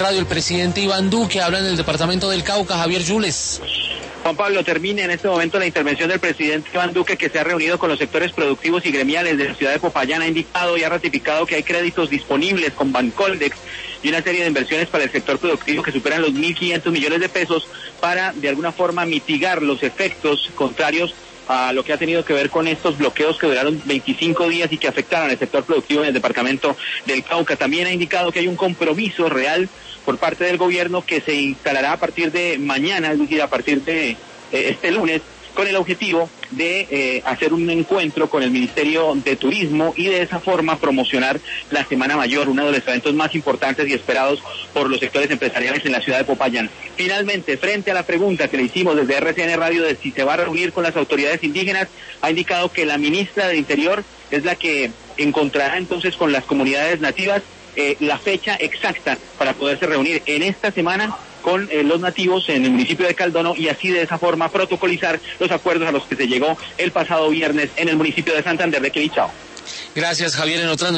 Radio, el presidente Iván Duque habla en el departamento del Cauca. Javier Yules. Juan Pablo, termina en este momento la intervención del presidente Iván Duque, que se ha reunido con los sectores productivos y gremiales de la ciudad de Popayán. Ha indicado y ha ratificado que hay créditos disponibles con Bancoldex y una serie de inversiones para el sector productivo que superan los 1.500 millones de pesos para, de alguna forma, mitigar los efectos contrarios a lo que ha tenido que ver con estos bloqueos que duraron 25 días y que afectaron al sector productivo en el departamento del Cauca. También ha indicado que hay un compromiso real por parte del gobierno que se instalará a partir de mañana, es decir, a partir de este lunes, con el objetivo de hacer un encuentro con el Ministerio de Turismo y de esa forma promocionar la Semana Mayor, uno de los eventos más importantes y esperados por los sectores empresariales en la ciudad de Popayán. Finalmente, frente a la pregunta que le hicimos desde RCN Radio de si se va a reunir con las autoridades indígenas, ha indicado que la ministra del Interior es la que encontrará entonces con las comunidades nativas la fecha exacta para poderse reunir en esta semana con los nativos en el municipio de Caldono y así de esa forma protocolizar los acuerdos a los que se llegó el pasado viernes en el municipio de Santander de Quilichao. Gracias, Javier. En otras